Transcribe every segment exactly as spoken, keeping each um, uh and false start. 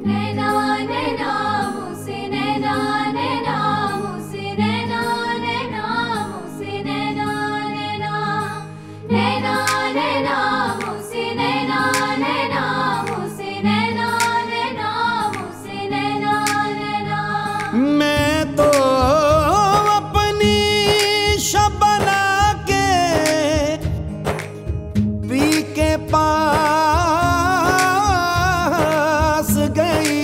मैं तो अपनी शबना के पी के पास गई,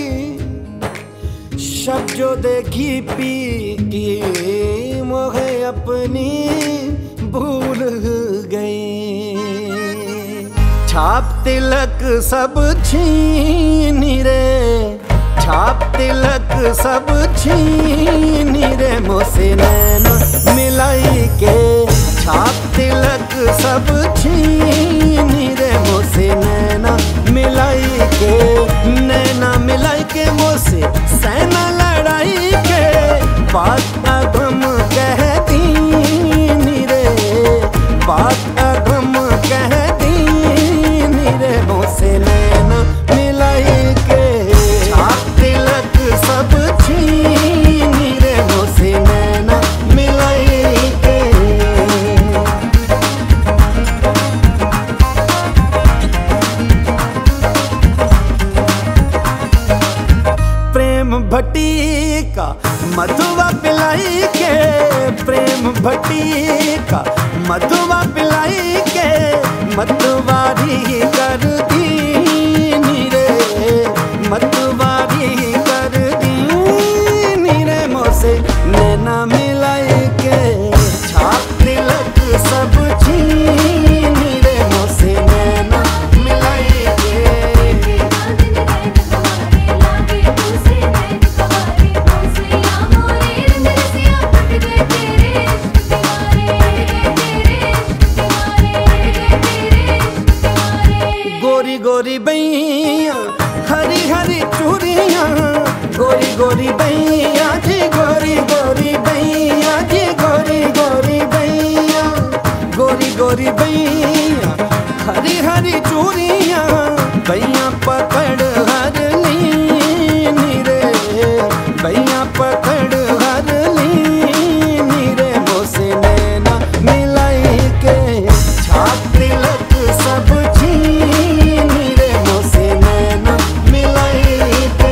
शब जो देखी पी की मोहे अपनी भूल गई। छाप तिलक सब छीनी रे, छाप तिलक सब छीनी रे मोसे नैना मिलाई के। छाप तिलक सब छीनी रे मोसे नैना मिलाई के। नैना मिलाई के मोसे सेना लड़ाई के। बात अगम कहती रे, बात अगम कहती रे मोसे नैना मिलाई के। सब छीनी रे मोसे नैना मिलाई के। प्रेम भट्टी का मधुआ पिलाई के, प्रेम भट्टी का मधुआ पिलाई के। मतवारी कर दी रे, मतवारी नैना मिलाई के। छाप तिलक सब छीनी रे मोसे नैना मिलाई के। गोरी गोरी बैया हरी हरी चूड़ियाँ, गोरी गोरी बैया जी, गोरी गोरी बैया जी, गोरी गोरी बैया, गोरी गोरी बैया हरी हरी चूड़ियाँ। बैया पकड़ हर लीनी रे, बैया पकड़ हर लीनी रे मोसे नैना मिलाई के। छाप तिलक सब छीनी रे मोसे नैना मिलाई के।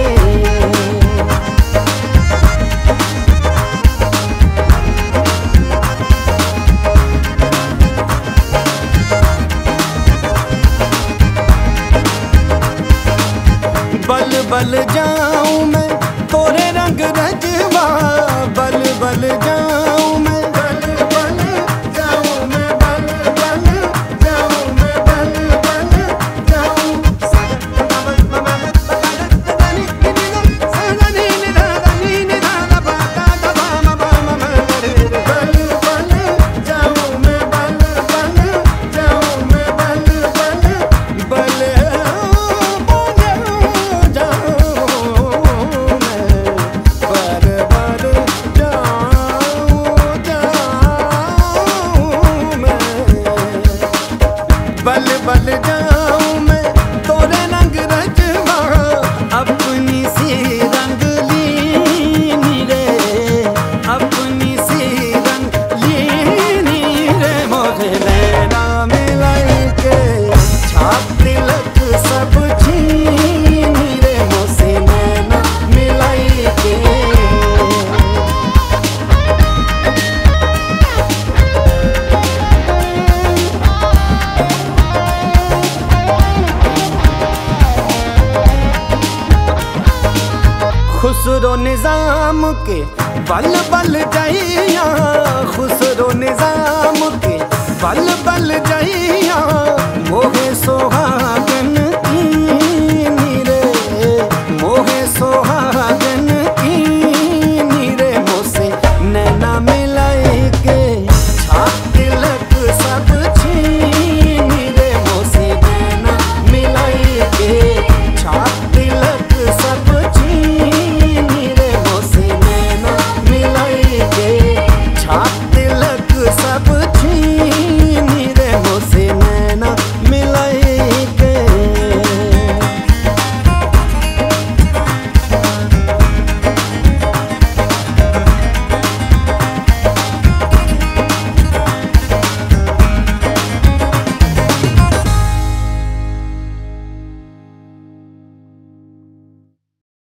बल बल जाऊं मैं तोरे रंग रजवा, बल बल जाऊं मैं, बल बल जाऊं मैं, बल बल जाऊं मैं, बल बल जाऊं। बल बल जाऊं मैं तोरे रंग रजवा, अपनी सी रंग लीनी रे, अपनी सी रंग लीनी रे मोसे नैना मिलाई के। छाप तिलक सब छीनी रे मोसे नैना मिलाई के। खुसरो निजाम के बल बल जाइया, खुसरो निजाम के बल बल